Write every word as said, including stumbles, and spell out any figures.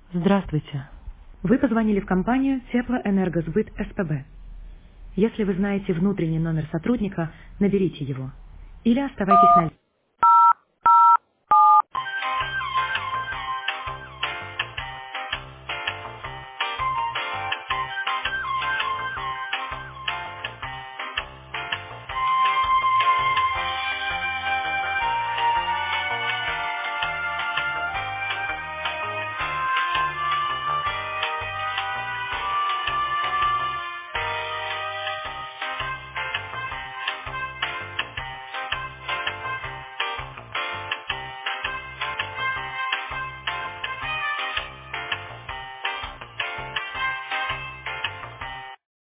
Здравствуйте. Вы позвонили в компанию Теплоэнергосбыт СПБ. Если вы знаете внутренний номер сотрудника, наберите его. Или оставайтесь на линии.